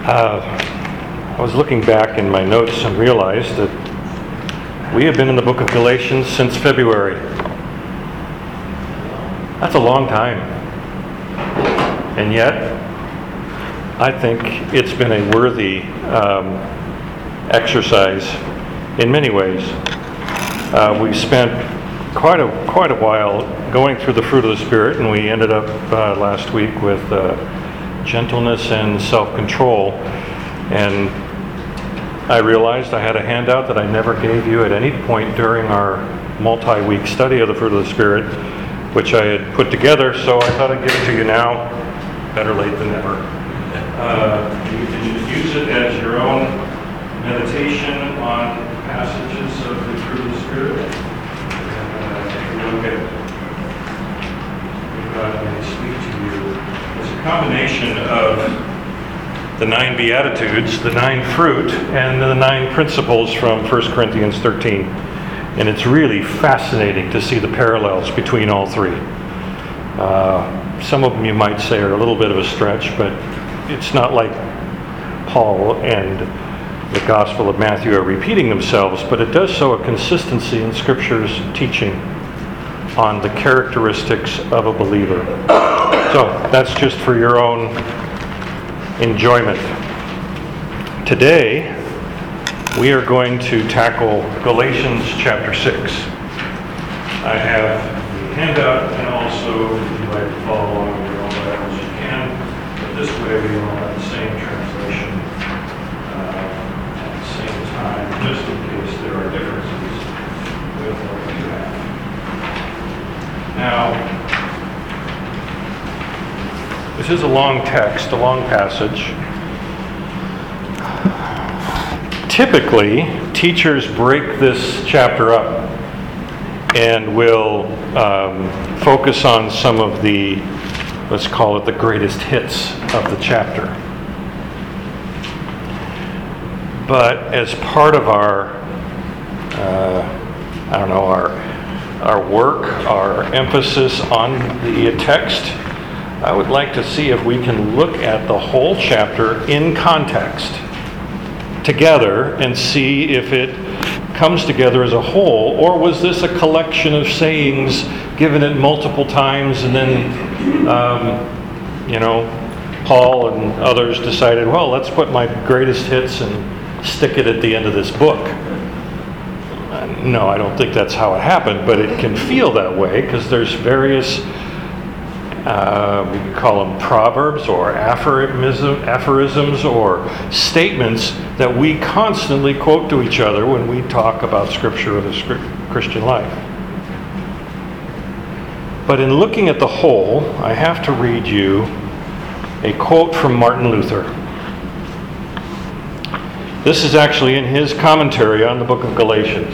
I was looking back in my notes and realized that we have been in the book of Galatians since February. That's a long time. And yet, I think it's been a worthy exercise in many ways. We spent quite a while going through the fruit of the Spirit, and we ended up last week with gentleness and self-control. And I realized I had a handout that I never gave you at any point during our multi-week study of the fruit of the Spirit, which I had put together, so I thought I'd give it to you now. Better late than never. You can just use it as your own meditation on passages of the fruit of the Spirit. And take a look at what God may speak to you. It's a combination of the 9 Beatitudes, the 9 fruit, and the 9 principles from 1 Corinthians 13. And it's really fascinating to see the parallels between all three. Some of them you might say are a little bit of a stretch, but it's not like Paul and the Gospel of Matthew are repeating themselves, but it does show a consistency in Scripture's teaching on the characteristics of a believer. So that's just for your own enjoyment. Today, we are going to tackle Galatians chapter 6. I have the handout, and also, if you'd like to follow along with your own Bibles, you can. But this way, we all have the same translation at the same time, just in case there are differences with what you have. Now, this is a long text, a long passage. Typically, teachers break this chapter up and will focus on some of the, let's call it the greatest hits of the chapter. But as part of our, our work, our emphasis on the text, I would like to see if we can look at the whole chapter in context together and see if it comes together as a whole, or was this a collection of sayings given it multiple times, and then Paul and others decided, well, let's put my greatest hits and stick it at the end of this book. No, I don't think that's how it happened, but it can feel that way because there's various we can call them proverbs or aphorisms or statements that we constantly quote to each other when we talk about Scripture or the Christian life. But in looking at the whole, I have to read you a quote from Martin Luther. This is actually in his commentary on the book of Galatians.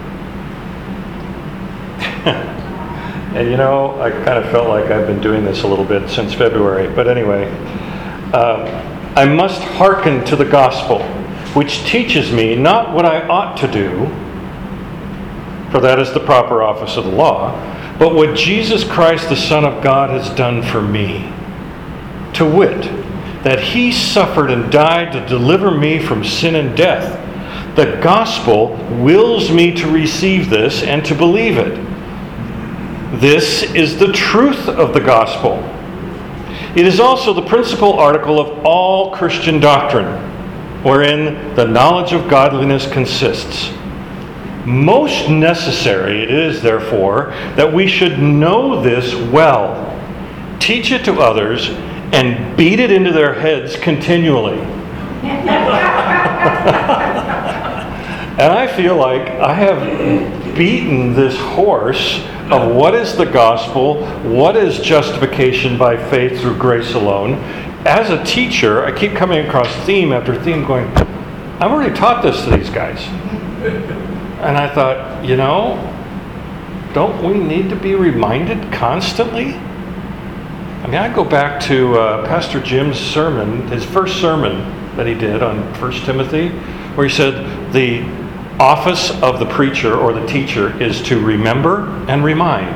And I kind of felt like I've been doing this a little bit since February. But anyway, I must hearken to the gospel, which teaches me not what I ought to do, for that is the proper office of the law, but what Jesus Christ, the Son of God, has done for me. To wit, that he suffered and died to deliver me from sin and death. The gospel wills me to receive this and to believe it. This is the truth of the gospel. It is also the principal article of all Christian doctrine, wherein the knowledge of godliness consists. Most necessary it is, therefore, that we should know this well, teach it to others, and beat it into their heads continually. And I feel like I have beaten this horse of what is the gospel, what is justification by faith through grace alone. As a teacher, I keep coming across theme after theme going, I've already taught this to these guys. And I thought, don't we need to be reminded constantly? I mean, I go back to Pastor Jim's sermon, his first sermon that he did on 1 Timothy, where he said the office of the preacher or the teacher is to remember and remind,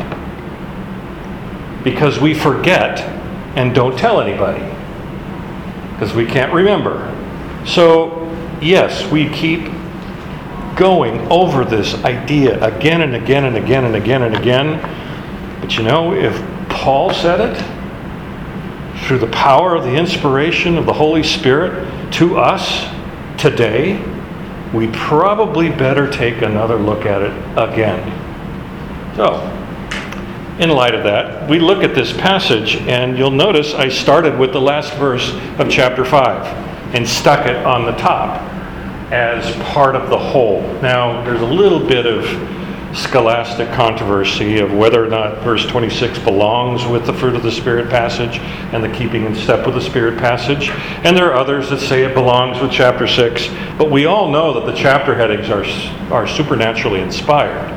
because we forget and don't tell anybody because we can't remember. So, yes, we keep going over this idea again and again and again and again and again. But you know, if Paul said it through the power of the inspiration of the Holy Spirit to us today, we probably better take another look at it again. So, in light of that, we look at this passage, and you'll notice I started with the last verse of chapter 5 and stuck it on the top as part of the whole. Now, there's a little bit of scholastic controversy of whether or not verse 26 belongs with the fruit of the Spirit passage and the keeping in step with the Spirit passage. And there are others that say it belongs with chapter 6. But we all know that the chapter headings are supernaturally inspired.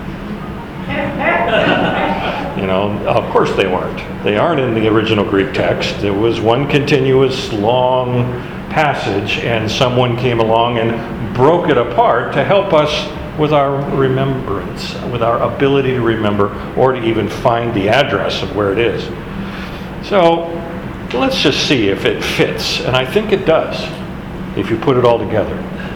You know, of course they weren't. They aren't in the original Greek text. It was one continuous long passage, and someone came along and broke it apart to help us with our remembrance, with our ability to remember or to even find the address of where it is. So let's just see if it fits, and I think it does if you put it all together.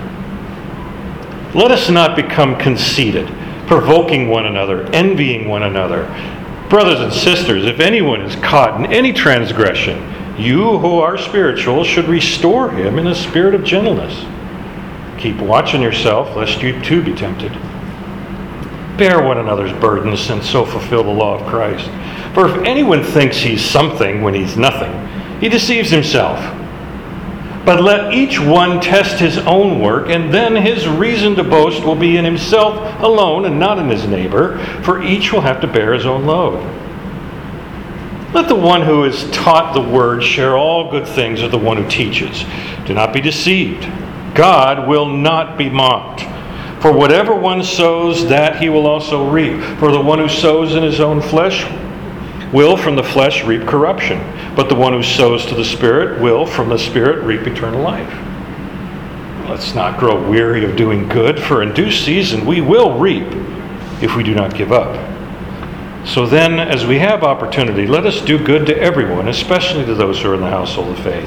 Let us not become conceited, provoking one another, envying one another. Brothers and sisters, if anyone is caught in any transgression, you who are spiritual should restore him in a spirit of gentleness. Keep watch on yourself, lest you too be tempted. Bear one another's burdens, and so fulfill the law of Christ. For if anyone thinks he's something when he's nothing, he deceives himself. But let each one test his own work, and then his reason to boast will be in himself alone and not in his neighbor, for each will have to bear his own load. Let the one who is taught the word share all good things with the one who teaches. Do not be deceived. God will not be mocked. For whatever one sows, that he will also reap. For the one who sows in his own flesh will from the flesh reap corruption, but the one who sows to the Spirit will from the Spirit reap eternal life. Let's not grow weary of doing good, for in due season we will reap if we do not give up. So then, as we have opportunity, let us do good to everyone, especially to those who are in the household of faith.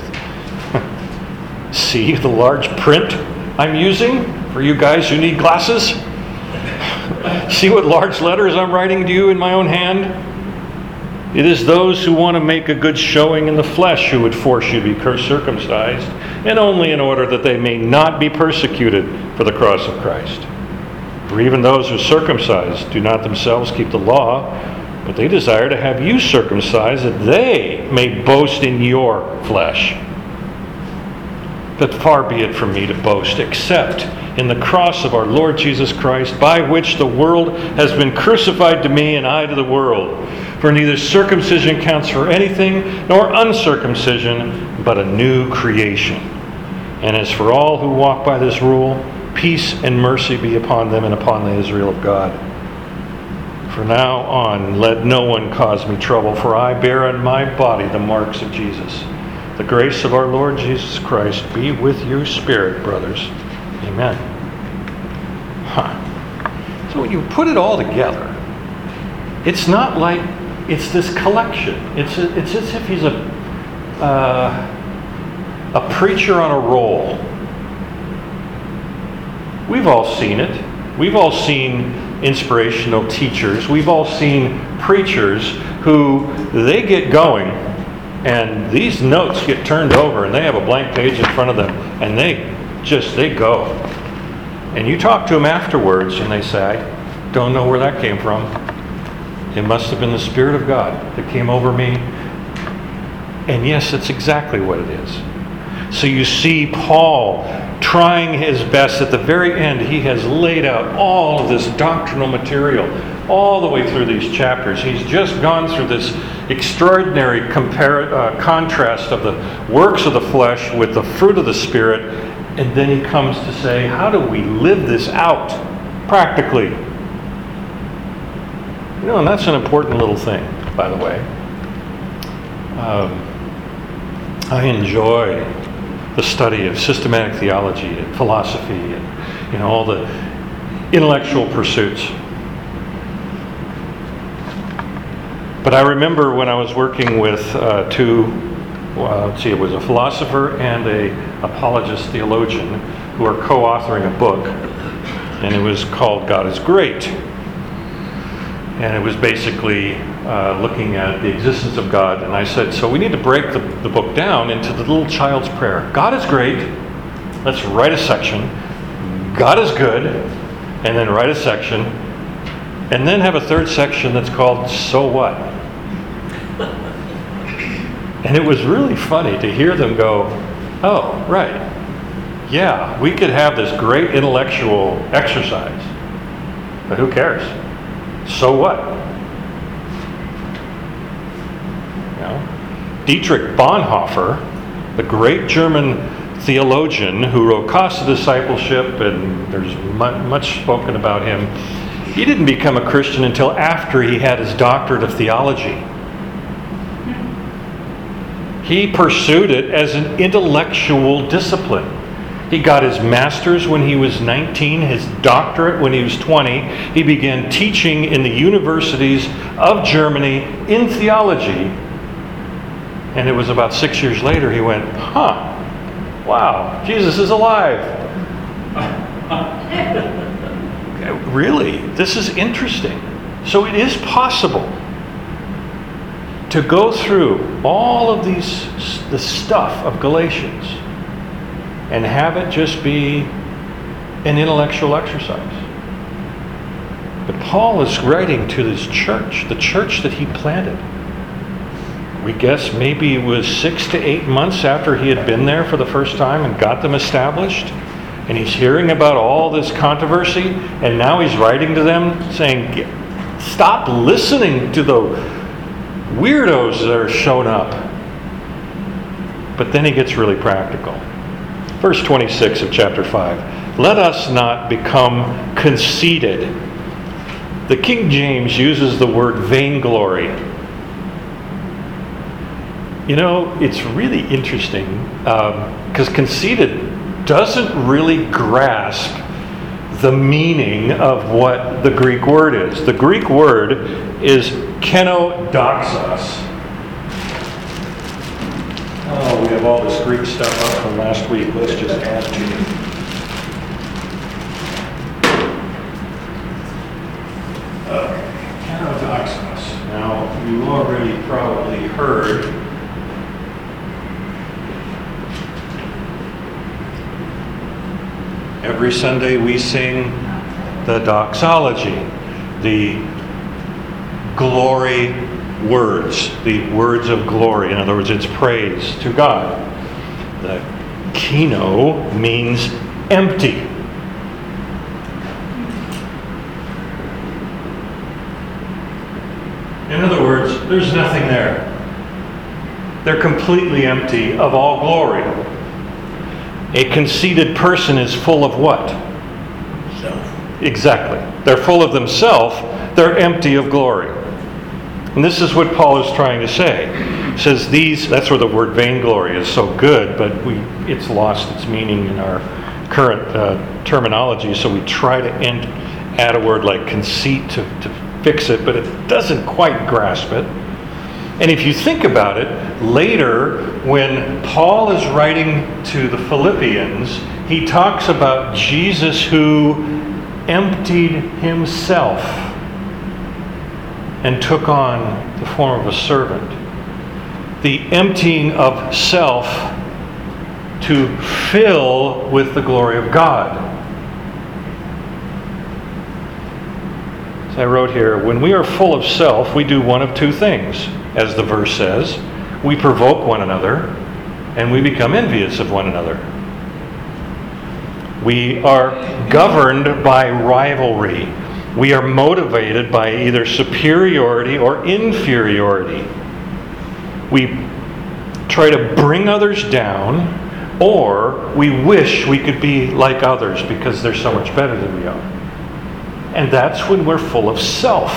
See the large print I'm using for you guys who need glasses? See what large letters I'm writing to you in my own hand? It is those who want to make a good showing in the flesh who would force you to be circumcised, and only in order that they may not be persecuted for the cross of Christ. For even those who circumcise do not themselves keep the law, but they desire to have you circumcised, that they may boast in your flesh. But far be it from me to boast, except in the cross of our Lord Jesus Christ, by which the world has been crucified to me and I to the world. For neither circumcision counts for anything, nor uncircumcision, but a new creation. And as for all who walk by this rule, peace and mercy be upon them and upon the Israel of God. From now on, let no one cause me trouble, for I bear on my body the marks of Jesus. The grace of our Lord Jesus Christ be with your spirit, brothers. Amen. So when you put it all together, it's not like it's this collection. It's as if he's a preacher on a roll. We've all seen it. We've all seen inspirational teachers. We've all seen preachers who they get going and these notes get turned over and they have a blank page in front of them and they go. And you talk to them afterwards and they say, I don't know where that came from. It must have been the Spirit of God that came over me. And yes, it's exactly what it is. So you see Paul trying his best. At the very end, he has laid out all of this doctrinal material all the way through these chapters. He's just gone through this extraordinary contrast of the works of the flesh with the fruit of the Spirit. And then he comes to say, how do we live this out practically? You know, and that's an important little thing, by the way. I enjoy the study of systematic theology and philosophy and, you know, all the intellectual pursuits. But I remember when I was working with two let's see, it was a philosopher and a apologist theologian who are co-authoring a book, and it was called God is Great. And it was basically looking at the existence of God. And I said, so we need to break the book down into the little child's prayer. God is great. Let's write a section. God is good. And then write a section. And then have a third section that's called So What? And it was really funny to hear them go, oh, right. Yeah, we could have this great intellectual exercise. But who cares? So what? You know? Dietrich Bonhoeffer, the great German theologian who wrote Cost of Discipleship, and there's much spoken about him, he didn't become a Christian until after he had his doctorate of theology. He pursued it as an intellectual discipline. He got his master's when he was 19, his doctorate when he was 20. He began teaching in the universities of Germany in theology. And it was about 6 years later he went, wow, Jesus is alive. Really? This is interesting. So it is possible to go through all of the stuff of Galatians and have it just be an intellectual exercise. But Paul is writing to this church, the church that he planted. We guess maybe it was 6 to 8 months after he had been there for the first time and got them established. And he's hearing about all this controversy, and now he's writing to them saying, stop listening to the weirdos that are showing up. But then he gets really practical. Verse 26 of chapter 5. Let us not become conceited. The King James uses the word vainglory. You know, it's really interesting because conceited doesn't really grasp the meaning of what the Greek word is. The Greek word is kenodoxos. Oh, we have all this Greek stuff up from last week. Let's just add to it. Kenodoxos. Now, you already probably heard every Sunday we sing the doxology, the glory words, the words of glory. In other words, it's praise to God. The keno means empty. In other words, there's nothing there. They're completely empty of all glory. A conceited person is full of what? Self. Exactly. They're full of themselves. They're empty of glory. And this is what Paul is trying to say. He says that's where the word vainglory is so good, but it's lost its meaning in our current terminology, so we try to add a word like conceit to fix it, but it doesn't quite grasp it. And if you think about it, later when Paul is writing to the Philippians, he talks about Jesus who emptied himself and took on the form of a servant. The emptying of self to fill with the glory of God. As I wrote here, when we are full of self, we do one of two things. As the verse says, we provoke one another and we become envious of one another. We are governed by rivalry. We are motivated by either superiority or inferiority. We try to bring others down, or we wish we could be like others because they're so much better than we are. And that's when we're full of self.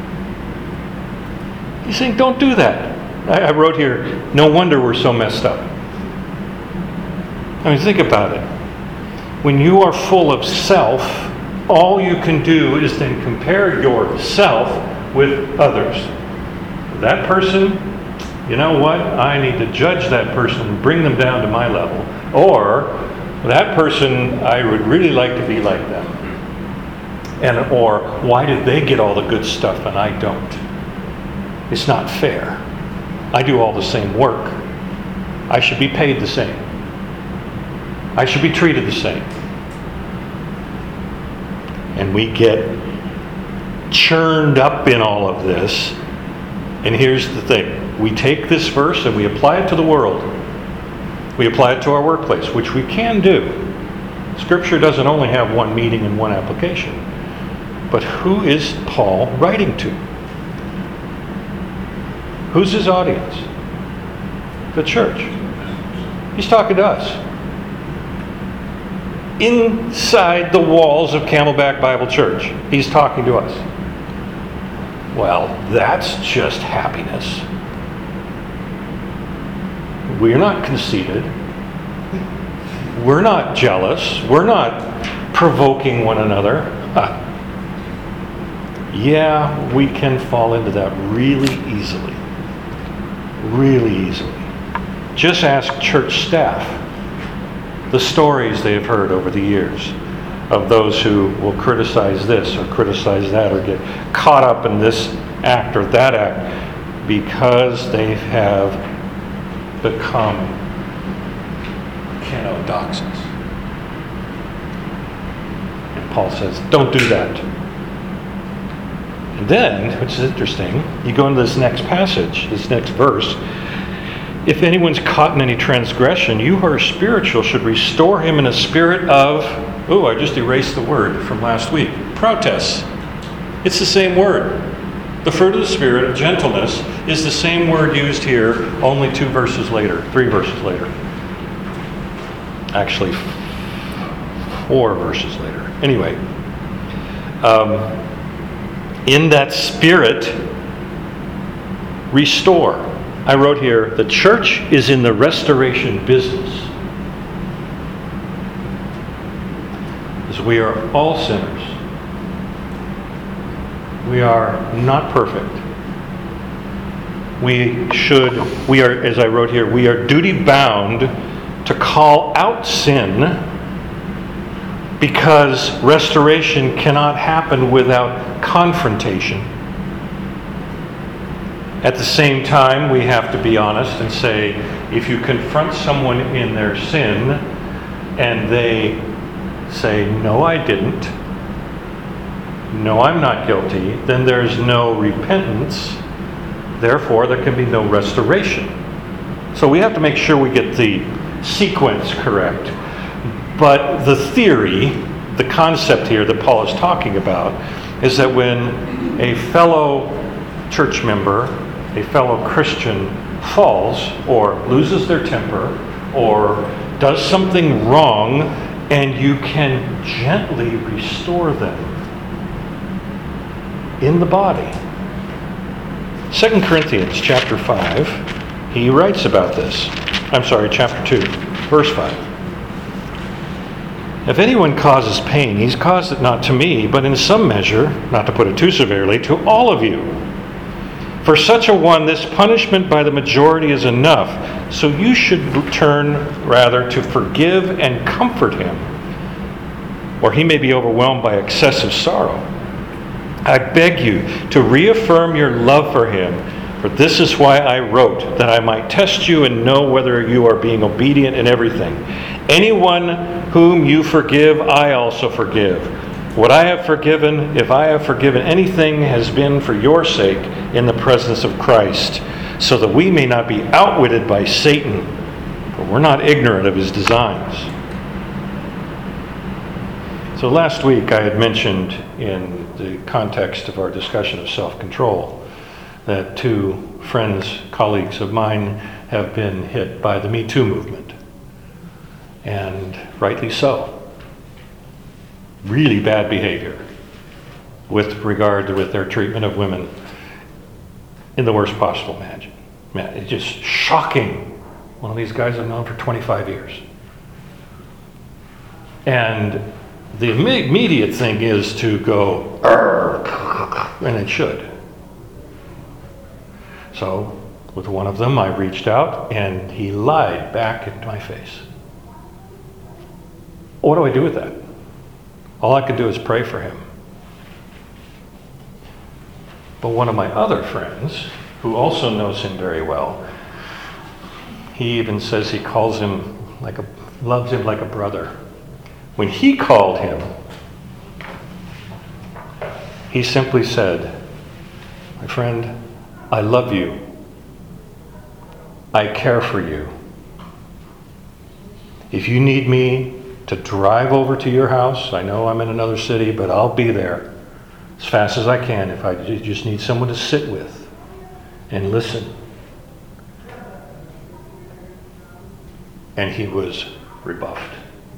He's saying, don't do that. I wrote here, no wonder we're so messed up. I mean, think about it. When you are full of self, all you can do is then compare yourself with others. That person, you know what? I need to judge that person and bring them down to my level. Or, that person, I would really like to be like them. Or, why did they get all the good stuff and I don't? It's not fair. I do all the same work. I should be paid the same. I should be treated the same. And we get churned up in all of this. And here's the thing. We take this verse and we apply it to the world. We apply it to our workplace, which we can do. Scripture doesn't only have one meaning and one application. But who is Paul writing to? Who's his audience? The church. He's talking to us. Inside the walls of Camelback Bible Church, he's talking to us. Well, that's just happiness. We're not conceited. We're not jealous. We're not provoking one another. Yeah, we can fall into that really easily. Really easily. Just ask church staff the stories they have heard over the years of those who will criticize this or criticize that or get caught up in this act or that act because they have become kenodoxes. And Paul says, don't do that. And then, which is interesting, you go into this next passage, this next verse. If anyone's caught in any transgression, you who are spiritual should restore him in a spirit of, I just erased the word from last week, protest. It's the same word. The fruit of the Spirit of gentleness is the same word used here, only 3 verses later. Actually, 4 verses later. Anyway, in that spirit, restore. I wrote here, the church is in the restoration business. Because we are all sinners. We are not perfect. We are, as I wrote here, we are duty bound to call out sin because restoration cannot happen without confrontation. At the same time, we have to be honest and say, if you confront someone in their sin and they say, no, I didn't, no, I'm not guilty, then there's no repentance. Therefore, there can be no restoration. So we have to make sure we get the sequence correct. But the theory, the concept here that Paul is talking about, is that when a fellow church member, a fellow Christian falls or loses their temper or does something wrong, and you can gently restore them in the body. 2 Corinthians chapter 5, he writes about this. Chapter 2, verse 5. If anyone causes pain, he's caused it not to me, but in some measure, not to put it too severely, to all of you. For such a one, this punishment by the majority is enough. So you should turn rather to forgive and comfort him, or he may be overwhelmed by excessive sorrow. I beg you to reaffirm your love for him, for this is why I wrote, that I might test you and know whether you are being obedient in everything. Anyone whom you forgive, I also forgive. What I have forgiven, if I have forgiven anything, has been for your sake in the presence of Christ, so that we may not be outwitted by Satan, for we're not ignorant of his designs. So last week I had mentioned in the context of our discussion of self-control that 2 friends, colleagues of mine have been hit by the Me Too movement. And rightly so. Really bad behavior with regard with their treatment of women in the worst possible manner. It's just shocking. One of these guys I've known for 25 years. And the immediate thing is to go, and it should. So With one of them, I reached out, and he lied back into my face. What do I do with that? All I could do is pray for him. But one of my other friends, who also knows him very well, he even says he calls him loves him like a brother. When he called him, he simply said, "My friend, I love you. I care for you. If you need me to drive over to your house, I know I'm in another city, but I'll be there as fast as I can if I just need someone to sit with and listen." And he was rebuffed.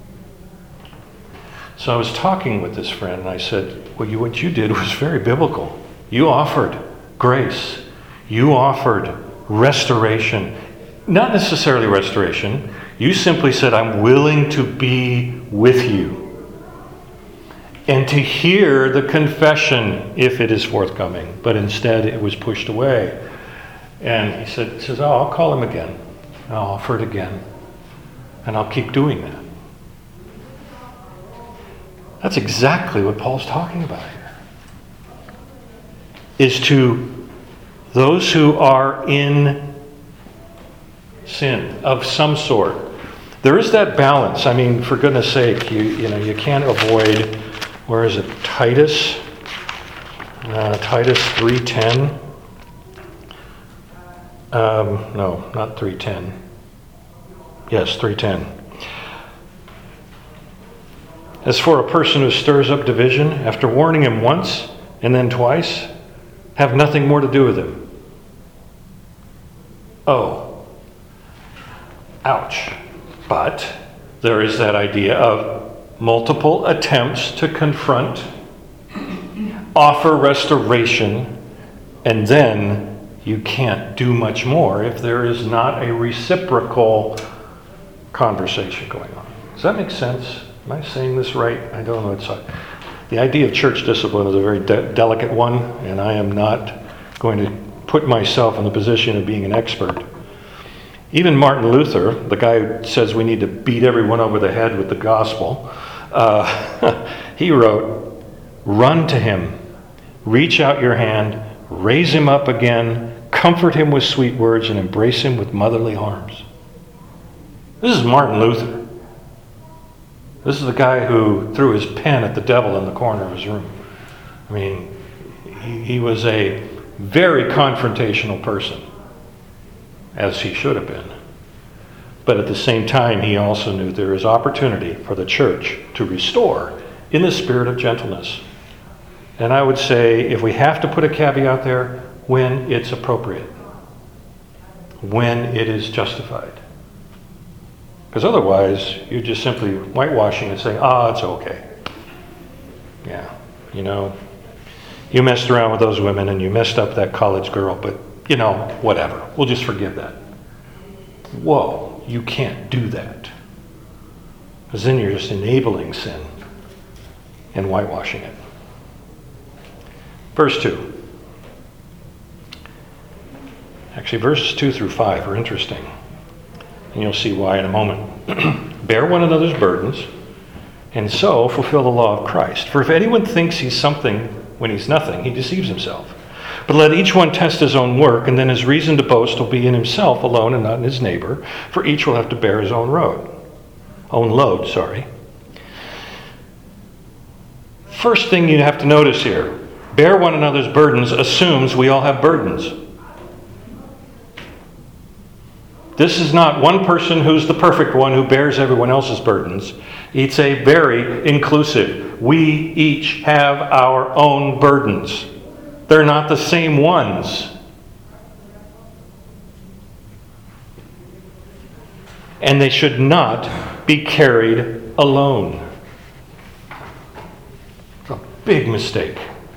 So I was talking with this friend, and I said, what you did was very biblical. You offered grace. You offered restoration. Not necessarily restoration. You simply said, I'm willing to be with you. And to hear the confession, if it is forthcoming. But instead, it was pushed away. And he says, oh, I'll call him again. And I'll offer it again. And I'll keep doing that. That's exactly what Paul's talking about here. Is to those who are in sin of some sort. There is that balance. I mean, for goodness sake, you can't avoid, where is it? Titus 3:10. No, not 3:10. Yes, 3:10. As for a person who stirs up division, after warning him once and then twice, have nothing more to do with him. Oh, ouch. But there is that idea of multiple attempts to confront, offer restoration, and then you can't do much more if there is not a reciprocal conversation going on. Does that make sense? Am I saying this right? I don't know. The idea of church discipline is a very delicate one, and I am not going to put myself in the position of being an expert. Even Martin Luther, the guy who says we need to beat everyone over the head with the gospel, he wrote, run to him, reach out your hand, raise him up again, comfort him with sweet words, and embrace him with motherly arms. This is Martin Luther. This is the guy who threw his pen at the devil in the corner of his room. I mean, he was a very confrontational person, as he should have been. But at the same time, he also knew there is opportunity for the church to restore in the spirit of gentleness. And I would say, if we have to put a caveat there, when it's appropriate, when it is justified. Because otherwise, you're just simply whitewashing and saying, it's okay. Yeah, you messed around with those women and you messed up that college girl, but, whatever. We'll just forgive that. Whoa, you can't do that. Because then you're just enabling sin and whitewashing it. Verse 2. Actually, verses 2 through 5 are interesting. And you'll see why in a moment. Bear one another's burdens, and so fulfill the law of Christ. For if anyone thinks he's something when he's nothing, he deceives himself. But let each one test his own work, and then his reason to boast will be in himself alone and not in his neighbor, for each will have to bear his own load. First thing you have to notice here, bear one another's burdens assumes we all have burdens. This is not one person who's the perfect one who bears everyone else's burdens. It's a very inclusive. We each have our own burdens. They're not the same ones. And they should not be carried alone. It's a big mistake.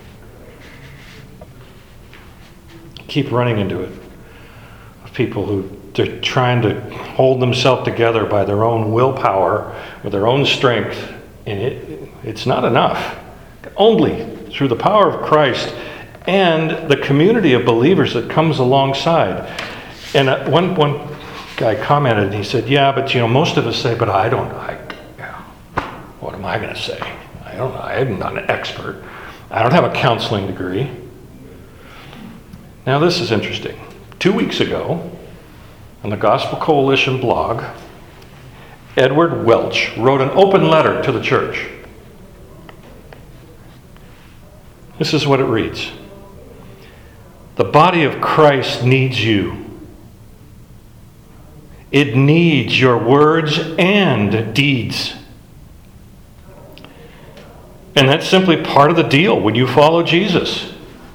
Keep running into it. Of people who they're trying to hold themselves together by their own willpower, with their own strength, and it's not enough. Only through the power of Christ and the community of believers that comes alongside. And one guy commented, and he said, yeah, but most of us say, but what am I going to say? I'm not an expert. I don't have a counseling degree. Now this is interesting. 2 weeks ago, on the Gospel Coalition blog, Edward Welch wrote an open letter to the church. This is what it reads. The body of Christ needs you. It needs your words and deeds. And that's simply part of the deal when you follow Jesus.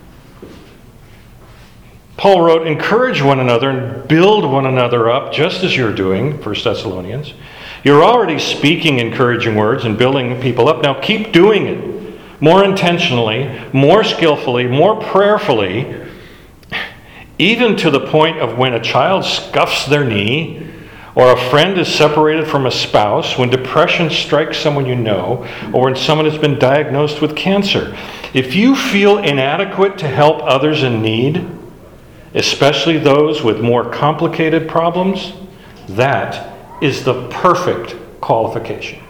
Paul wrote, encourage one another and build one another up, just as you're doing, 1 Thessalonians. You're already speaking encouraging words and building people up. Now keep doing it more intentionally, more skillfully, more prayerfully, even to the point of when a child scuffs their knee, or a friend is separated from a spouse, when depression strikes someone you know, or when someone has been diagnosed with cancer. If you feel inadequate to help others in need, especially those with more complicated problems, that is the perfect qualification.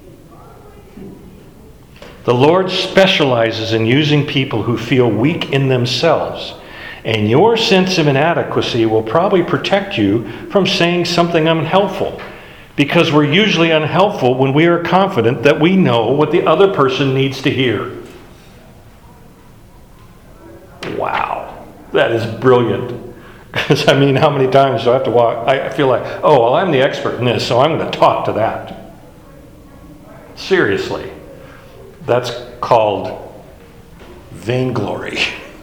The Lord specializes in using people who feel weak in themselves, and your sense of inadequacy will probably protect you from saying something unhelpful, because we're usually unhelpful when we are confident that we know what the other person needs to hear. Wow, that is brilliant. Because how many times do I have to walk? I feel like, I'm the expert in this, so I'm going to talk to that. Seriously, that's called vainglory.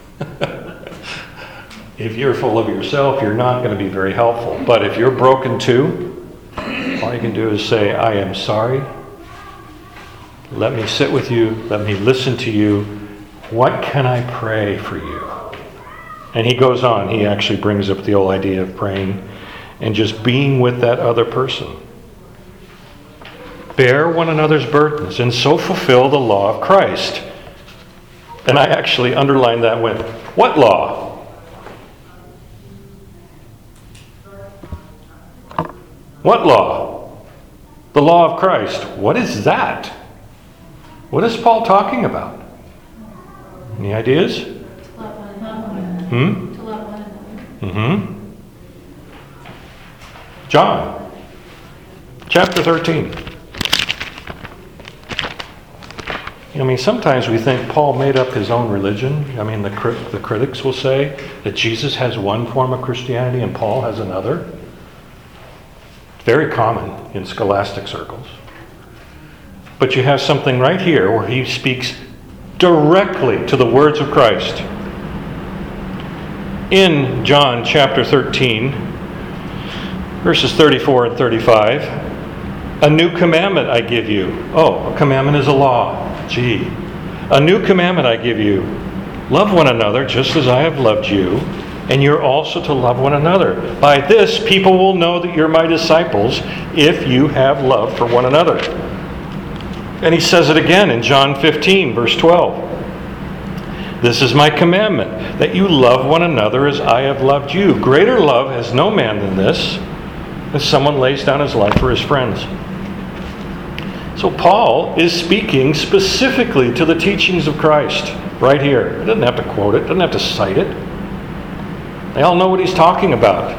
If you're full of yourself, you're not going to be very helpful. But if you're broken too, all you can do is say, I am sorry. Let me sit with you. Let me listen to you. What can I pray for you? And he goes on. He actually brings up the whole idea of praying and just being with that other person. Bear one another's burdens and so fulfill the law of Christ. And I actually underlined that with, what law? What law? The law of Christ. What is that? What is Paul talking about? Any ideas? To love one another. To love one another. John, chapter 13. Sometimes we think Paul made up his own religion. The critics will say that Jesus has one form of Christianity and Paul has another. Very common in scholastic circles. But you have something right here where he speaks directly to the words of Christ. In John chapter 13, verses 34 and 35, a new commandment I give you. A commandment is a law. Gee. A new commandment I give you. Love one another just as I have loved you. And you're also to love one another. By this, people will know that you're my disciples if you have love for one another. And he says it again in John 15, verse 12. This is my commandment, that you love one another as I have loved you. Greater love has no man than this, that someone lays down his life for his friends. So Paul is speaking specifically to the teachings of Christ right here. He doesn't have to quote it, doesn't have to cite it. They all know what he's talking about.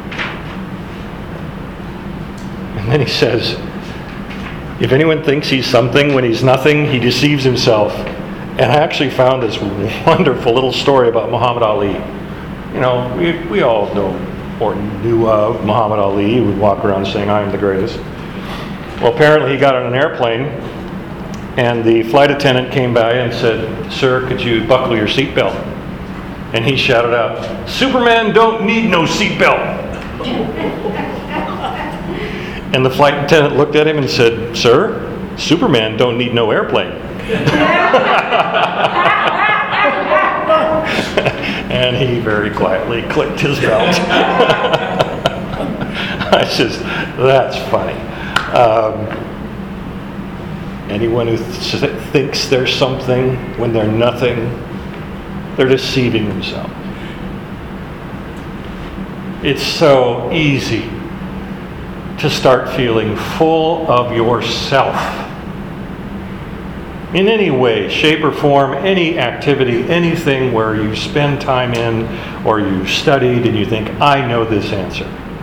And then he says, if anyone thinks he's something when he's nothing, he deceives himself. And I actually found this wonderful little story about Muhammad Ali. We all know or knew of Muhammad Ali. He would walk around saying, I am the greatest. Well, apparently he got on an airplane and the flight attendant came by and said, sir, could you buckle your seatbelt? And he shouted out, Superman don't need no seatbelt. And the flight attendant looked at him and said, sir, Superman don't need no airplane. And he very quietly clicked his belt. That's funny. Anyone who thinks they're something when they're nothing, they're deceiving themselves. It's so easy to start feeling full of yourself. In any way, shape, or form, any activity, anything where you spend time in or you studied and you think, I know this answer.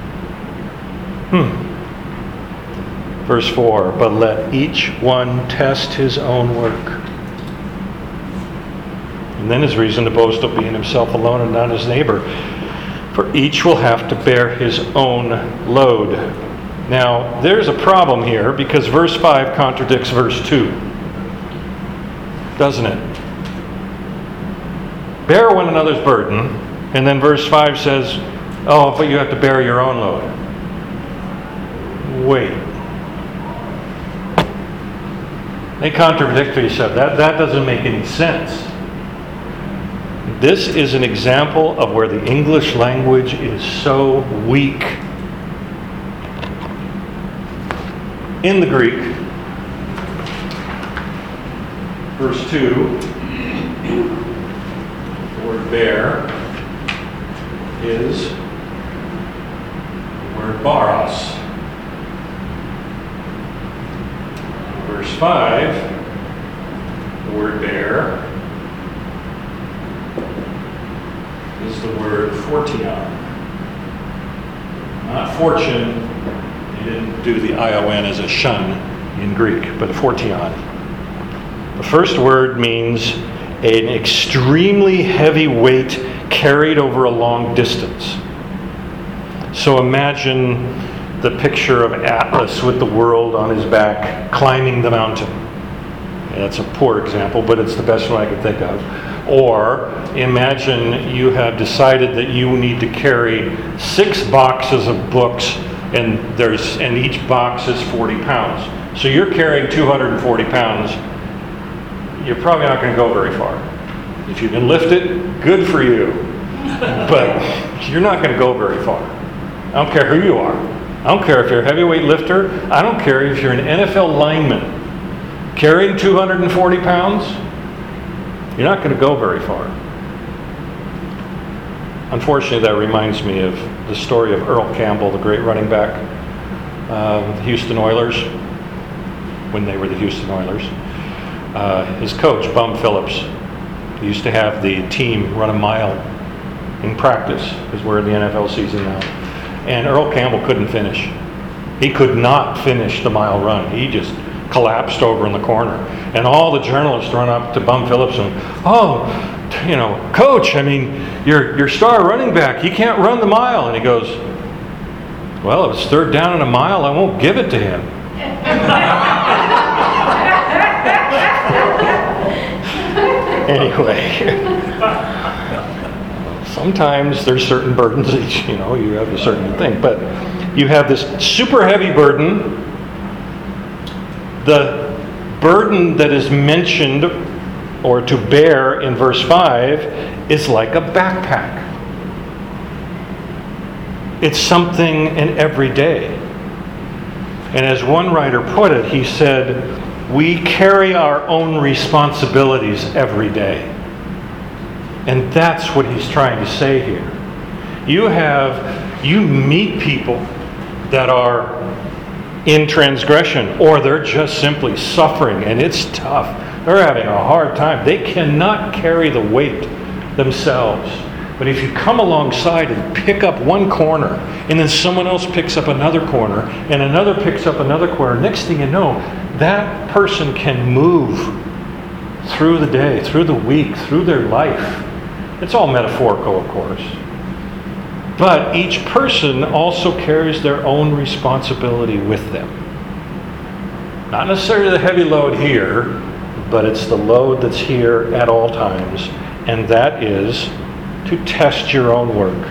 Verse 4, but let each one test his own work. And then his reason to boast will be in himself alone and not his neighbor. For each will have to bear his own load. Now, there's a problem here because verse 5 contradicts verse 2. Doesn't it? Bear one another's burden, and then verse 5 says, oh, but you have to bear your own load. Wait. They contradict each other. That doesn't make any sense. This is an example of where the English language is so weak. In the Greek, verse 2, the word bear is the word baros. Verse 5, the word bear is the word fortion. Not fortune. You didn't do the ion as a shun in Greek, but fortion. The first word means an extremely heavy weight carried over a long distance. So imagine the picture of Atlas with the world on his back climbing the mountain. That's a poor example, but it's the best one I could think of. Or imagine you have decided that you need to carry 6 boxes of books, and each box is 40 pounds. So you're carrying 240 pounds. You're probably not going to go very far. If you can lift it, good for you. But you're not going to go very far. I don't care who you are. I don't care if you're a heavyweight lifter. I don't care if you're an NFL lineman. Carrying 240 pounds, you're not going to go very far. Unfortunately, that reminds me of the story of Earl Campbell, the great running back, the Houston Oilers, when they were the Houston Oilers. His coach, Bum Phillips, he used to have the team run a mile in practice, because we're in the NFL season now. And Earl Campbell couldn't finish. He could not finish the mile run. He just collapsed over in the corner. And all the journalists run up to Bum Phillips and, Coach, your star running back, he can't run the mile. And he goes, well, if it's 3rd down and a mile, I won't give it to him. Anyway, sometimes there's certain burdens that, you have a certain thing. But you have this super heavy burden. The burden that is mentioned or to bear in verse 5 is like a backpack. It's something in every day. And as one writer put it, he said, we carry our own responsibilities every day. And that's what he's trying to say here. You meet people that are in transgression, or they're just simply suffering, and it's tough. They're having a hard time. They cannot carry the weight themselves. But if you come alongside and pick up one corner, and then someone else picks up another corner, and another picks up another corner, next thing you know, that person can move through the day, through the week, through their life. It's all metaphorical, of course. But each person also carries their own responsibility with them. Not necessarily the heavy load here, but it's the load that's here at all times, and that is to test your own work.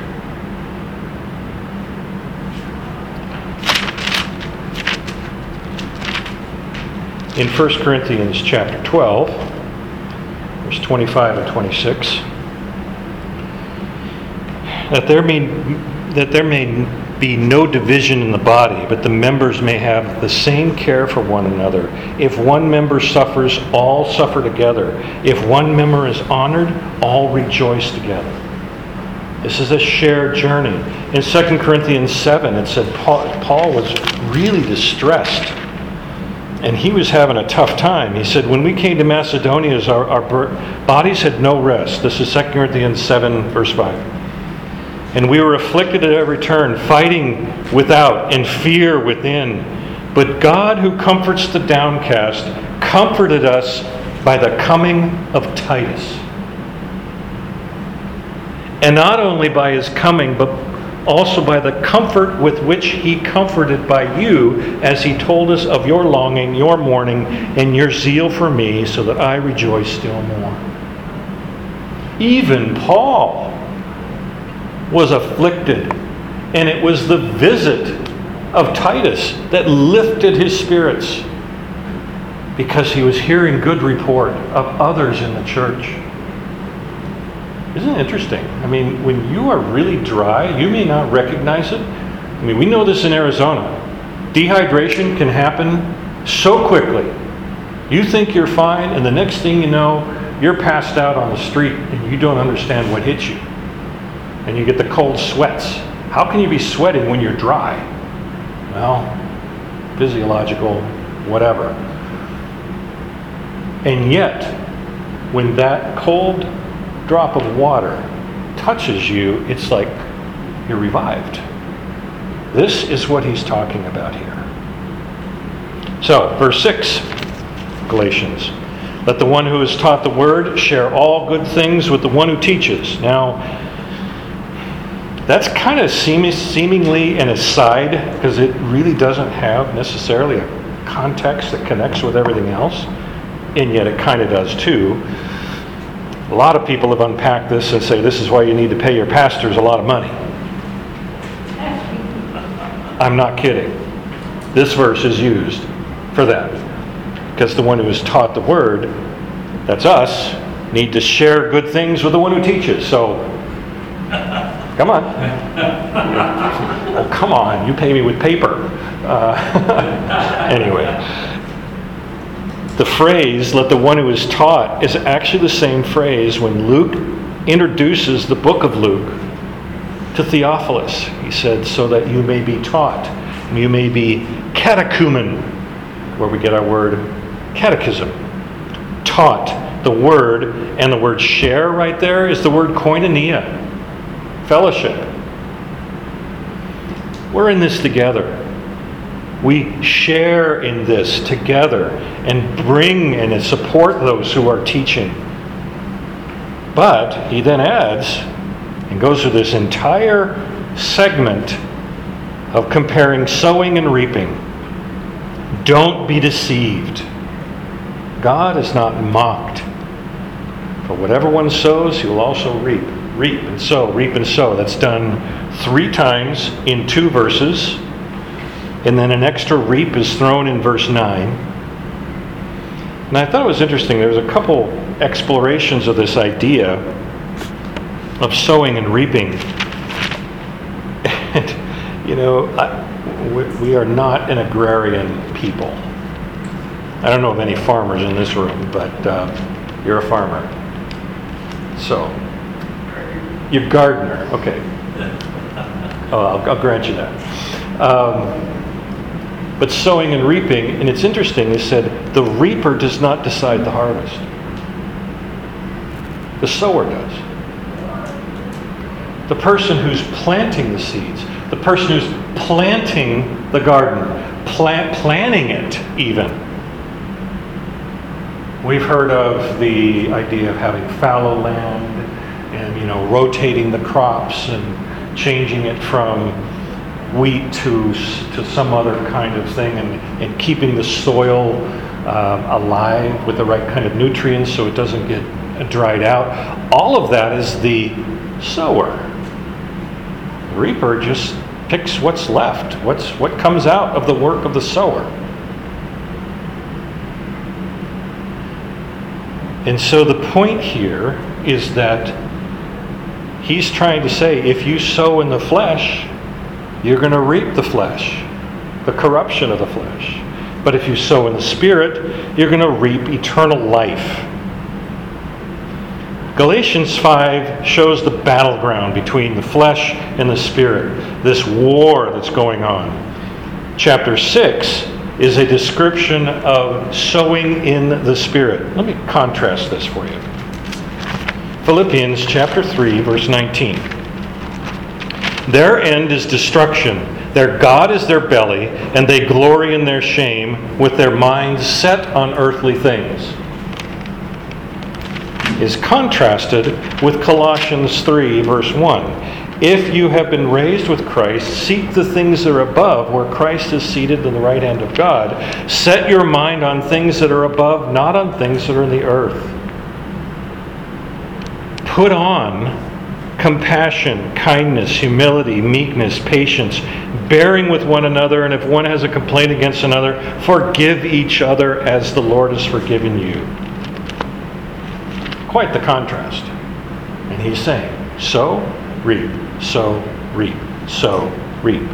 In 1 Corinthians chapter 12, verse 25 and 26, that there may be no division in the body, but the members may have the same care for one another. If one member suffers, all suffer together. If one member is honored, all rejoice together. This is a shared journey. In 2 Corinthians 7, it said Paul was really distressed. And he was having a tough time. He said, when we came to Macedonia, our bodies had no rest. This is 2 Corinthians 7, verse 5. And we were afflicted at every turn, fighting without and fear within. But God, who comforts the downcast, comforted us by the coming of Titus. And not only by his coming, but also by the comfort with which he comforted by you, as he told us of your longing, your mourning, and your zeal for me, so that I rejoice still more. Even Paul was afflicted, and it was the visit of Titus that lifted his spirits, because he was hearing good report of others in the church. Isn't it interesting? I mean, when you are really dry, you may not recognize it. I mean, we know this in Arizona. Dehydration can happen so quickly. You think you're fine, and the next thing you know, you're passed out on the street, and you don't understand what hit you. And you get the cold sweats. How can you be sweating when you're dry? Well, physiological, whatever. And yet, when that cold drop of water touches you, it's like you're revived. This is what he's talking about here. So, verse 6, Galatians. Let the one who is taught the word share all good things with the one who teaches. Now, that's kind of seemingly an aside, because it really doesn't have necessarily a context that connects with everything else, and yet it kind of does too. A lot of people have unpacked this and say this is why you need to pay your pastors a lot of money. I'm not kidding. This verse is used for that. Because the one who is taught the word, that's us, need to share good things with the one who teaches. So, come on. Oh, come on. You pay me with paper. Anyway. The phrase, let the one who is taught, is actually the same phrase when Luke introduces the book of Luke to Theophilus. He said, so that you may be taught, and you may be catechumen, where we get our word catechism. Taught, the word, and the word share right there is the word koinonia, fellowship. We're in this together. We share in this together and bring and support those who are teaching. But he then adds and goes through this entire segment of comparing sowing and reaping. Don't be deceived. God is not mocked. For whatever one sows, he will also reap. Reap and sow, reap and sow. That's done 3 times in 2 verses. And then an extra reap is thrown in verse 9. And I thought it was interesting. There was a couple explorations of this idea of sowing and reaping. And, you know, we are not an agrarian people. I don't know of any farmers in this room, but you're a farmer. So, you're gardener. Okay. Oh, I'll grant you that. But sowing and reaping, and it's interesting, they said the reaper does not decide the harvest. The sower does. The person who's planting the seeds, the person who's planting the garden, planning it even. We've heard of the idea of having fallow land and, you know, rotating the crops and changing it from wheat to some other kind of thing, and keeping the soil alive with the right kind of nutrients so it doesn't get dried out. All of that is the sower. The reaper just picks what's left, what comes out of the work of the sower. And so the point here is that he's trying to say, if you sow in the flesh, you're going to reap the flesh, the corruption of the flesh. But if you sow in the Spirit, you're going to reap eternal life. Galatians 5 shows the battleground between the flesh and the spirit, this war that's going on. Chapter 6 is a description of sowing in the Spirit. Let me contrast this for you. Philippians chapter 3, verse 19. Their end is destruction. Their God is their belly, and they glory in their shame, with their minds set on earthly things. Is contrasted with Colossians 3, verse 1. If you have been raised with Christ, seek the things that are above, where Christ is seated in the right hand of God. Set your mind on things that are above, not on things that are in the earth. Put on compassion, kindness, humility, meekness, patience, bearing with one another, and if one has a complaint against another, forgive each other as the Lord has forgiven you. Quite the contrast. And he's saying, sow, reap, sow, reap, sow, reap.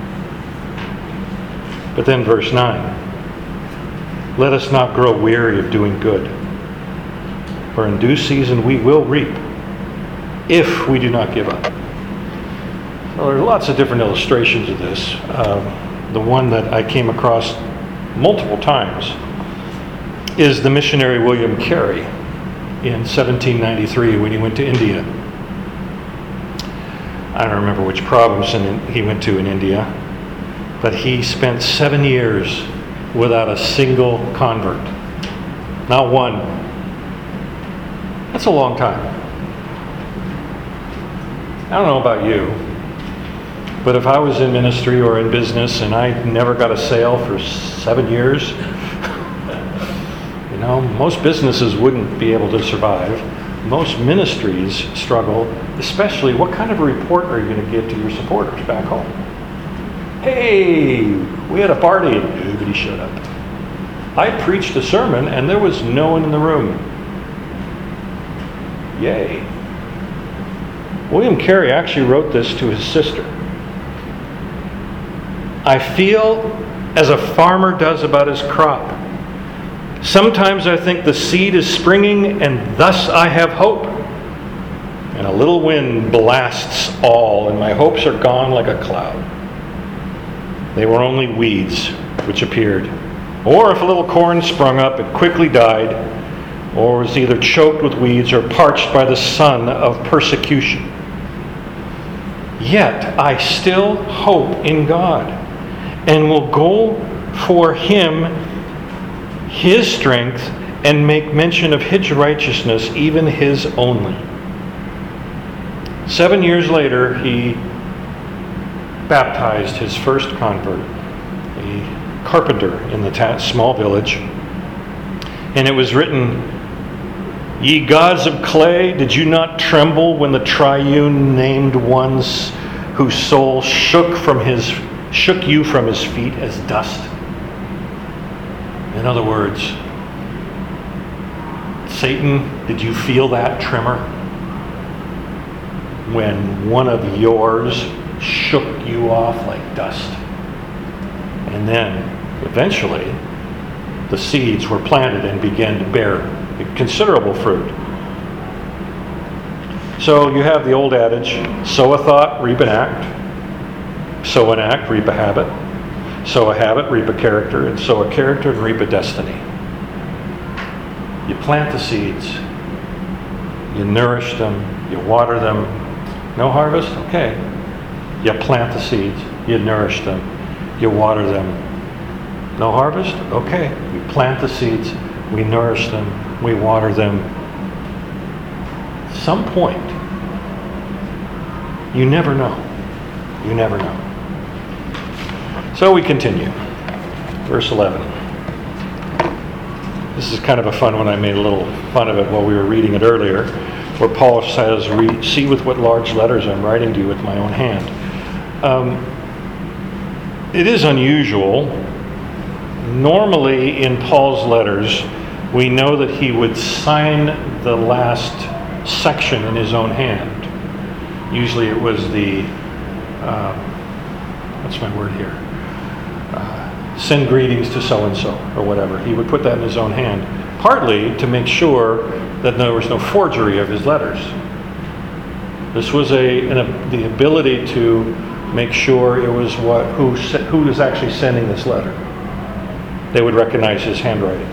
But then verse 9. Let us not grow weary of doing good, for in due season we will reap, if we do not give up. Well, there are lots of different illustrations of this. The one that I came across multiple times is the missionary William Carey in 1793 when he went to India. I don't remember which province he went to in India, but he spent 7 years without a single convert. Not one. That's a long time. I don't know about you, but if I was in ministry or in business and I never got a sale for 7 years, most businesses wouldn't be able to survive. Most ministries struggle, especially what kind of a report are you going to give to your supporters back home? Hey, we had a party and nobody showed up. I preached a sermon and there was no one in the room. Yay. William Carey actually wrote this to his sister. I feel as a farmer does about his crop. Sometimes I think the seed is springing and thus I have hope. And a little wind blasts all and my hopes are gone like a cloud. They were only weeds which appeared. Or if a little corn sprung up, it quickly died, or was either choked with weeds or parched by the sun of persecution. Yet I still hope in God and will go for Him, His strength, and make mention of His righteousness, even His only. 7 years later, he baptized his first convert, a carpenter in the small village. And it was written, Ye gods of clay, did you not tremble when the triune named ones whose soul shook you from his feet as dust? In other words, Satan, did you feel that tremor when one of yours shook you off like dust? And then, eventually, the seeds were planted and began to bear considerable fruit. So you have the old adage, sow a thought, reap an act. Sow an act, reap a habit. Sow a habit, reap a character. And sow a character, and reap a destiny. You plant the seeds. You nourish them. You water them. No harvest? Okay. You plant the seeds. You nourish them. You water them. No harvest? Okay. We plant the seeds. We nourish them. We water them. At some point, you never know. You never know. So we continue. Verse 11. This is kind of a fun one. I made a little fun of it while we were reading it earlier, where Paul says, see with what large letters I'm writing to you with my own hand. It is unusual. Normally in Paul's letters, we know that he would sign the last section in his own hand. Usually it was the, what's my word here? Send greetings to so-and-so, or whatever. He would put that in his own hand. partly to make sure that there was no forgery of his letters. This was the ability to make sure it was who was actually sending this letter. They would recognize his handwriting.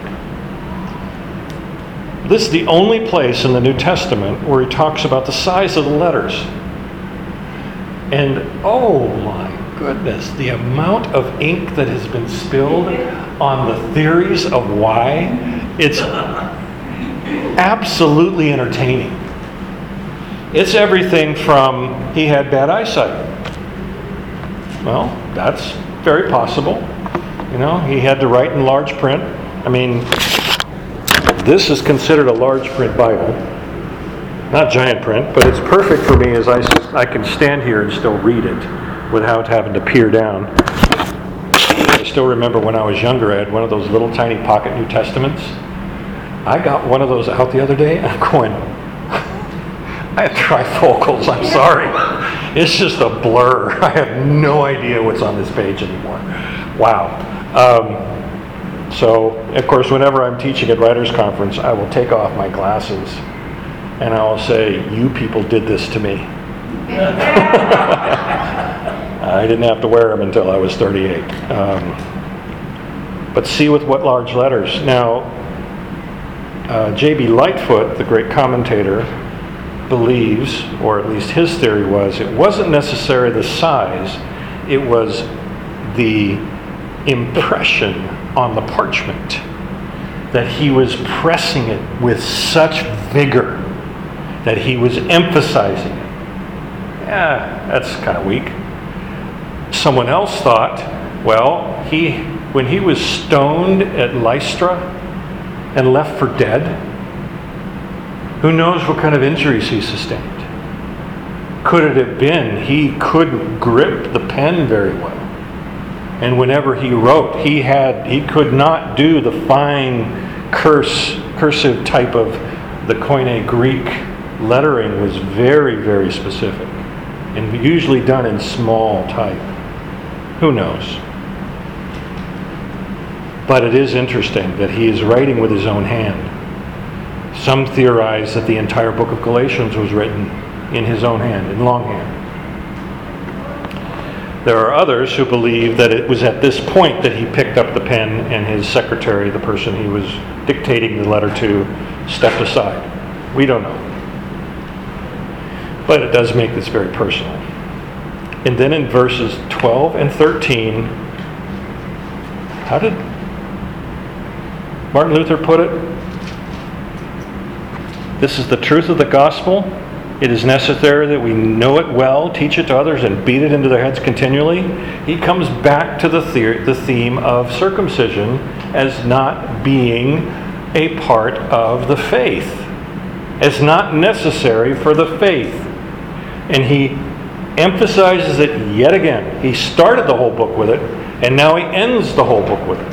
This is the only place in the New Testament where he talks about the size of the letters. And oh my goodness, the amount of ink that has been spilled on the theories of why, it's absolutely entertaining. It's everything from he had bad eyesight. Well, that's very possible. He had to write in large print. I mean, this is considered a large print Bible. Not giant print, but it's perfect for me as I can stand here and still read it without having to peer down. I still remember when I was younger, I had one of those little tiny pocket New Testaments. I got one of those out the other day, and I'm going, I have trifocals, I'm sorry. It's just a blur. I have no idea what's on this page anymore. Wow. So, of course, whenever I'm teaching at Writers' Conference, I will take off my glasses and I will say, you people did this to me. I didn't have to wear them until I was 38. But see with what large letters. Now, J.B. Lightfoot, the great commentator, believes, or at least his theory was, it wasn't necessarily the size, it was the impression on the parchment, that he was pressing it with such vigor, that he was emphasizing it. Yeah, that's kind of weak. Someone else thought, well, when he was stoned at Lystra and left for dead, who knows what kind of injuries he sustained? Could it have been he couldn't grip the pen very well? And whenever he wrote, he could not do the fine cursive type of the Koine Greek. Lettering was very, very specific and usually done in small type. Who knows? But it is interesting that he is writing with his own hand. Some theorize that the entire book of Galatians was written in his own hand, in longhand. There are others who believe that it was at this point that he picked up the pen and his secretary, the person he was dictating the letter to, stepped aside. We don't know. But it does make this very personal. And then in verses 12 and 13, how did Martin Luther put it? This is the truth of the gospel. It is necessary that we know it well, teach it to others, and beat it into their heads continually. He comes back to the theme of circumcision as not being a part of the faith, as not necessary for the faith. And he emphasizes it yet again. He started the whole book with it, and now he ends the whole book with it.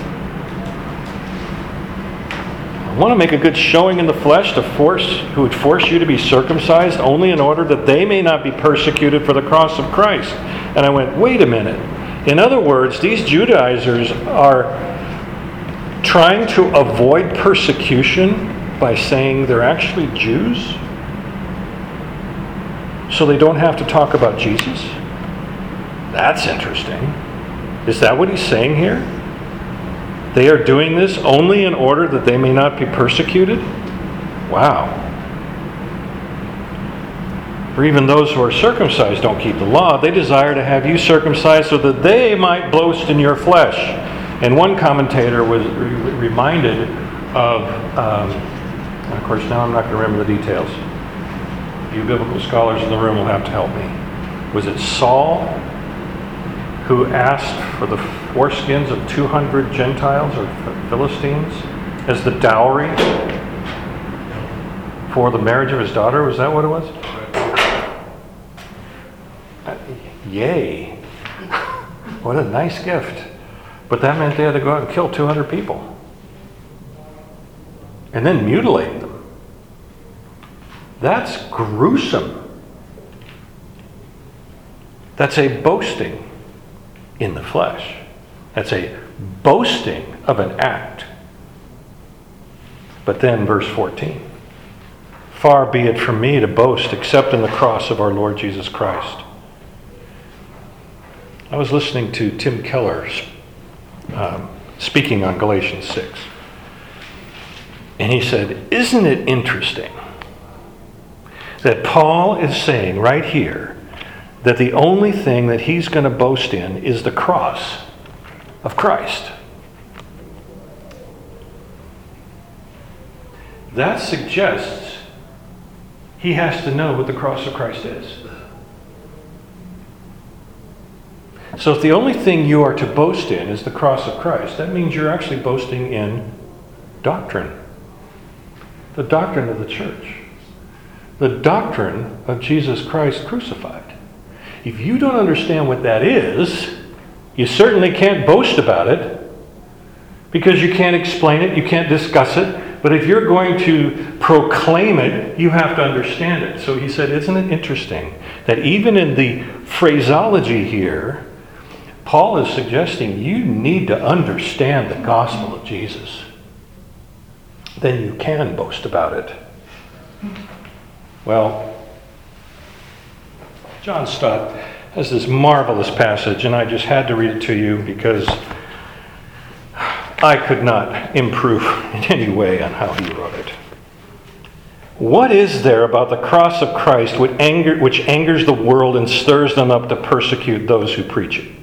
I want to make a good showing in the flesh who would force you to be circumcised only in order that they may not be persecuted for the cross of Christ. And I went, wait a minute. In other words, these Judaizers are trying to avoid persecution by saying they're actually Jews, so they don't have to talk about Jesus? That's interesting. Is that what he's saying here? They are doing this only in order that they may not be persecuted? Wow. For even those who are circumcised don't keep the law. They desire to have you circumcised so that they might boast in your flesh. And one commentator was reminded of, and of course now I'm not going to remember the details. You biblical scholars in the room will have to help me. Was it Saul who asked for the foreskins of 200 Gentiles or Philistines as the dowry for the marriage of his daughter? Was that what it was? Yay. What a nice gift. But that meant they had to go out and kill 200 people. And then mutilate them. That's gruesome. That's a boasting in the flesh. That's a boasting of an act. But then verse 14. Far be it from me to boast except in the cross of our Lord Jesus Christ. I was listening to Tim Keller speaking on Galatians 6. And he said, isn't it interesting that Paul is saying right here that the only thing that he's going to boast in is the cross of Christ? That suggests he has to know what the cross of Christ is. So if the only thing you are to boast in is the cross of Christ, that means you're actually boasting in doctrine. The doctrine of the church. The doctrine of Jesus Christ crucified. If you don't understand what that is, you certainly can't boast about it because you can't explain it, you can't discuss it. But if you're going to proclaim it, you have to understand it. So he said, isn't it interesting that even in the phraseology here, Paul is suggesting you need to understand the gospel of Jesus. Then you can boast about it. Well, John Stott has this marvelous passage, and I just had to read it to you because I could not improve in any way on how he wrote it. What is there about the cross of Christ which angers the world and stirs them up to persecute those who preach it?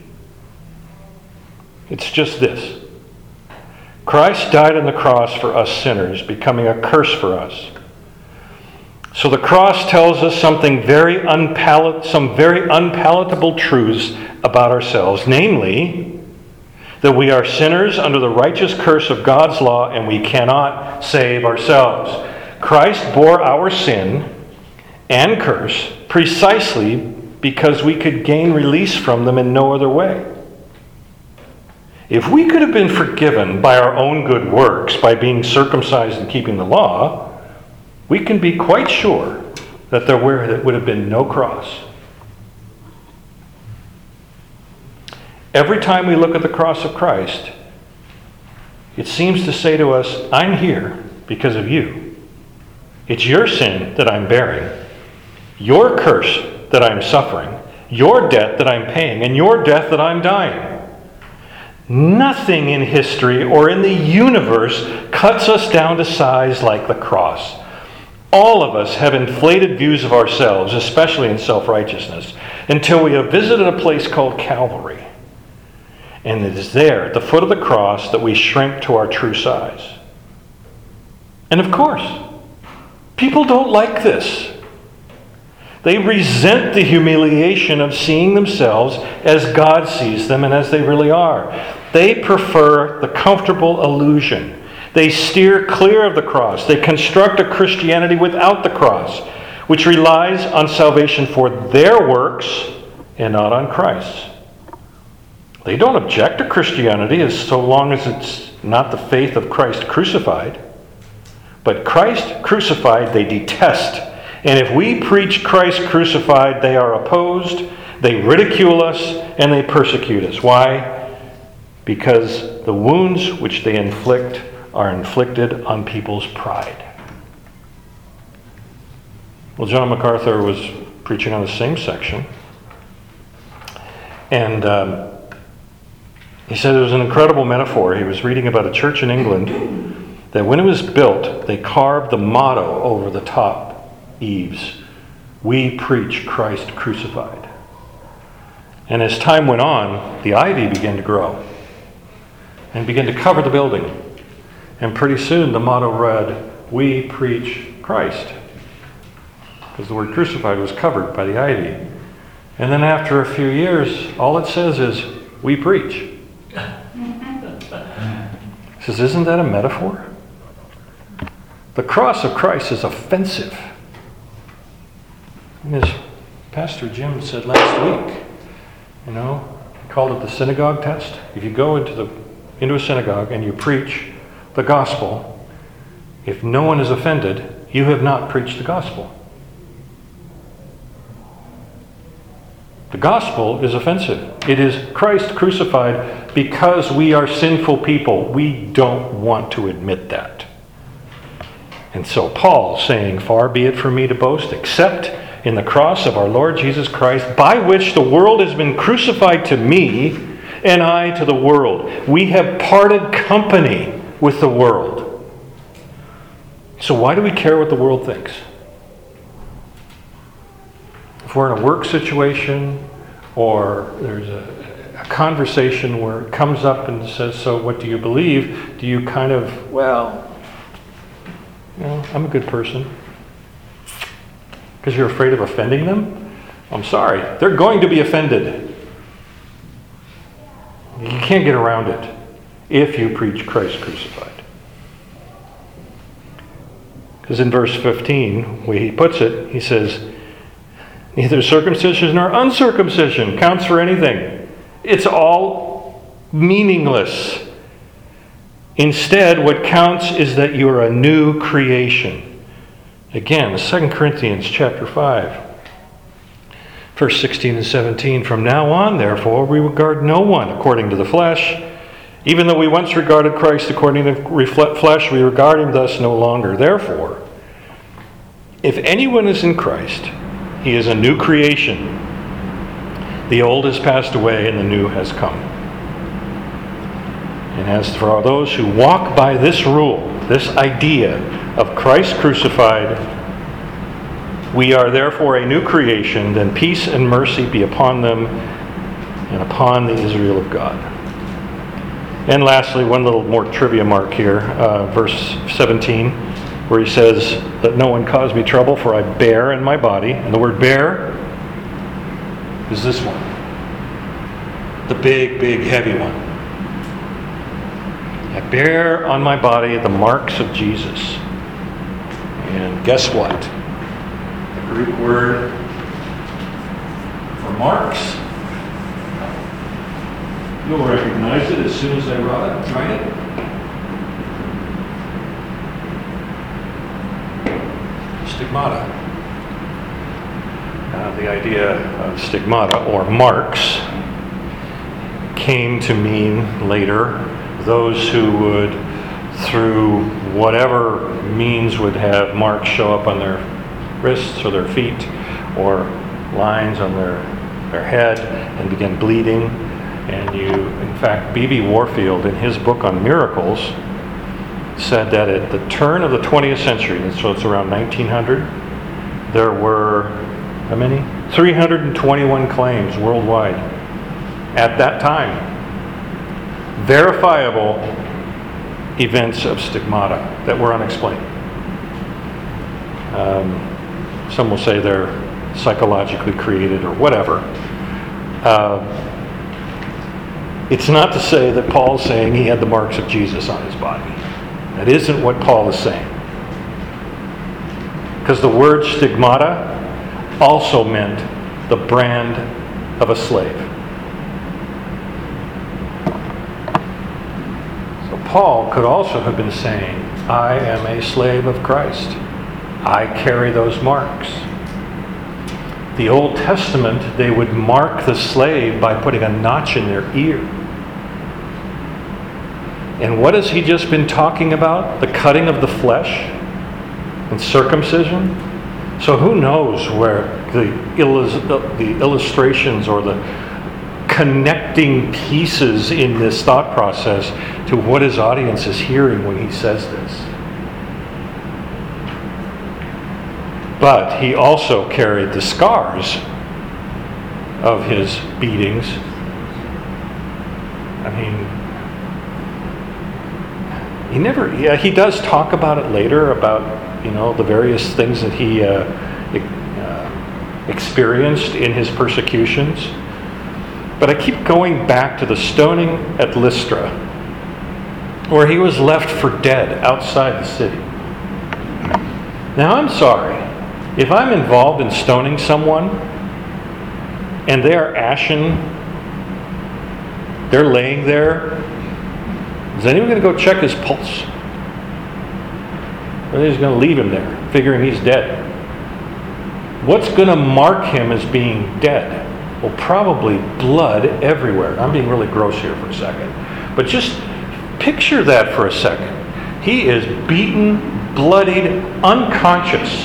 It's just this. Christ died on the cross for us sinners, becoming a curse for us. So the cross tells us some very unpalatable truths about ourselves, namely, that we are sinners under the righteous curse of God's law and we cannot save ourselves. Christ bore our sin and curse precisely because we could gain release from them in no other way. If we could have been forgiven by our own good works, by being circumcised and keeping the law, we can be quite sure that there would have been no cross. Every time we look at the cross of Christ, it seems to say to us, I'm here because of you. It's your sin that I'm bearing, your curse that I'm suffering, your debt that I'm paying, and your death that I'm dying. Nothing in history or in the universe cuts us down to size like the cross. All of us have inflated views of ourselves, especially in self-righteousness, until we have visited a place called Calvary. And it is there, at the foot of the cross, that we shrink to our true size. And of course, people don't like this. They resent the humiliation of seeing themselves as God sees them and as they really are. They prefer the comfortable illusion. They steer clear of the cross. They construct a Christianity without the cross, which relies on salvation for their works and not on Christ's. They don't object to Christianity as so long as it's not the faith of Christ crucified. But Christ crucified they detest. And if we preach Christ crucified, they are opposed, they ridicule us, and they persecute us. Why? Because the wounds which they inflict are inflicted on people's pride. Well, John MacArthur was preaching on the same section. And he said it was an incredible metaphor. He was reading about a church in England that when it was built, they carved the motto over the top eaves, "We preach Christ crucified." And as time went on, the ivy began to grow and began to cover the building. And pretty soon the motto read, "We preach Christ," because the word crucified was covered by the ivy. And then after a few years, all it says is, "We preach." He says, isn't that a metaphor? The cross of Christ is offensive. And as Pastor Jim said last week, he called it the synagogue test. If you go into a synagogue and you preach the gospel, if no one is offended, you have not preached the gospel. The gospel is offensive. It is Christ crucified because we are sinful people. We don't want to admit that. And so Paul, saying, "Far be it from me to boast, except in the cross of our Lord Jesus Christ, by which the world has been crucified to me, and I to the world. We have parted company with the world." So why do we care what the world thinks? If we're in a work situation, or there's a conversation where it comes up and says, "So what do you believe?" Do you kind of, well, I'm a good person? Because you're afraid of offending them? I'm sorry, they're going to be offended. You can't get around it if you preach Christ crucified. Because in verse 15, where he puts it, he says, "Neither circumcision nor uncircumcision counts for anything. It's all meaningless. Instead, what counts is that you are a new creation." Again, 2 Corinthians chapter 5, verse 16 and 17. "From now on, therefore, we regard no one according to the flesh. Even though we once regarded Christ according to the flesh, we regard him thus no longer. Therefore, if anyone is in Christ, he is a new creation. The old has passed away and the new has come. And as for those who walk by this rule, this idea of Christ crucified, we are therefore a new creation, then peace and mercy be upon them and upon the Israel of God." And lastly, one little more trivia mark here, verse 17, where he says, "Let no one cause me trouble, for I bear in my body." And the word bear is this one. The big, big, heavy one. I bear on my body the marks of Jesus. And guess what? The Greek word for marks, you'll recognize it as soon as I write it. Stigmata. The idea of stigmata, or marks, came to mean later those who would, through whatever means, would have marks show up on their wrists or their feet, or lines on their head, and begin bleeding. And in fact, B.B. Warfield, in his book on miracles, said that at the turn of the 20th century, so it's around 1900, there were, how many? 321 claims worldwide at that time. Verifiable events of stigmata that were unexplained. Some will say they're psychologically created or whatever. It's not to say that Paul's saying he had the marks of Jesus on his body. That isn't what Paul is saying. Because the word stigmata also meant the brand of a slave. So Paul could also have been saying, I am a slave of Christ. I carry those marks. The Old Testament, they would mark the slave by putting a notch in their ear. And what has he just been talking about? The cutting of the flesh and circumcision? So who knows where the illustrations or the connecting pieces in this thought process to what his audience is hearing when he says this. But he also carried the scars of his beatings. I mean, he does talk about it later, about, the various things that he experienced in his persecutions. But I keep going back to the stoning at Lystra, where he was left for dead outside the city. Now, I'm sorry. If I'm involved in stoning someone, and they are ashen, they're laying there, is anyone going to go check his pulse? Or are they just going to leave him there, figuring he's dead? What's going to mark him as being dead? Well, probably blood everywhere. I'm being really gross here for a second. But just picture that for a second. He is beaten, bloodied, unconscious.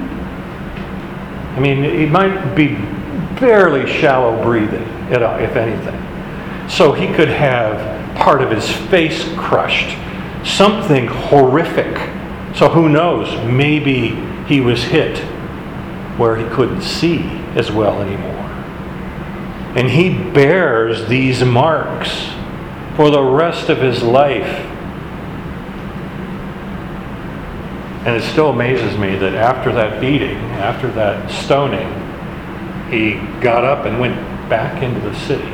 I mean, he might be barely shallow breathing, if anything. So he could have part of his face crushed, something horrific. So who knows, maybe he was hit where he couldn't see as well anymore. And he bears these marks for the rest of his life. And it still amazes me that after that beating, after that stoning, he got up and went back into the city.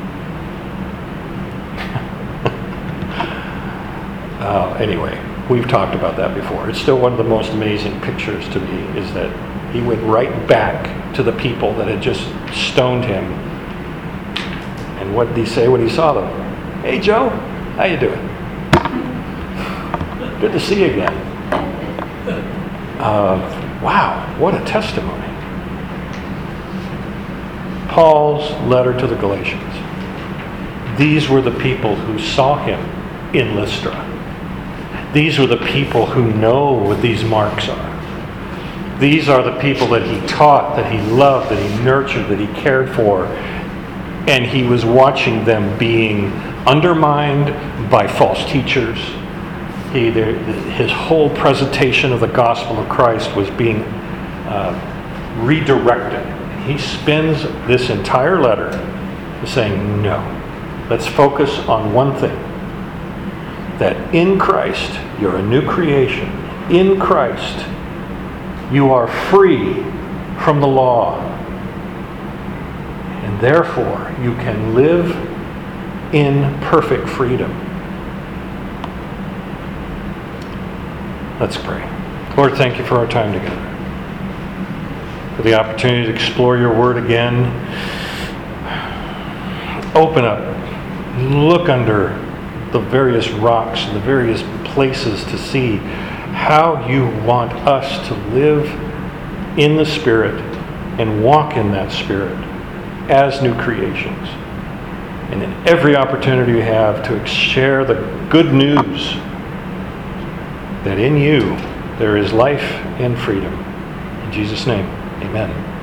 Anyway, we've talked about that before. It's still one of the most amazing pictures to me, is that he went right back to the people that had just stoned him. And what did he say when he saw them? Hey, Joe, how you doing? Good to see you again. Wow, what a testimony. Paul's letter to the Galatians. These were the people who saw him in Lystra. These were the people who know what these marks are. These are the people that he taught, that he loved, that he nurtured, that he cared for. And he was watching them being undermined by false teachers. His whole presentation of the gospel of Christ was being redirected. He spends this entire letter saying, no, let's focus on one thing. That in Christ, you're a new creation. In Christ, you are free from the law. And therefore, you can live in perfect freedom. Let's pray. Lord, thank you for our time together. For the opportunity to explore your word again. Open up. Look under the various rocks and the various places to see how you want us to live in the Spirit and walk in that Spirit as new creations. And in every opportunity we have to share the good news that in you there is life and freedom. In Jesus' name, amen.